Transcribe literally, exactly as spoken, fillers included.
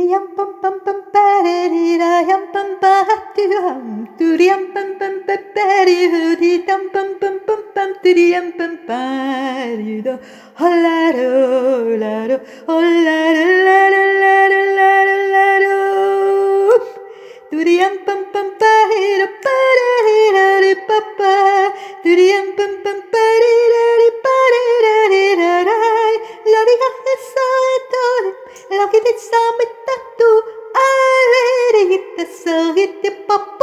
yum pum pum pum ba-da-dee da yum pum ba do hum do yum pum pum ba ba-dee hoo dee dum pum pum pum pum do yum pum ba dee do ho la do la do ho la do la do la do la do la do do yum pum pum ba dee da ba da dee da dee ba ba do yum pum pum ba dee da dee ba dee da dee da da la di ga sa do la ki di sa mi ta tu a le di ta so hit the pop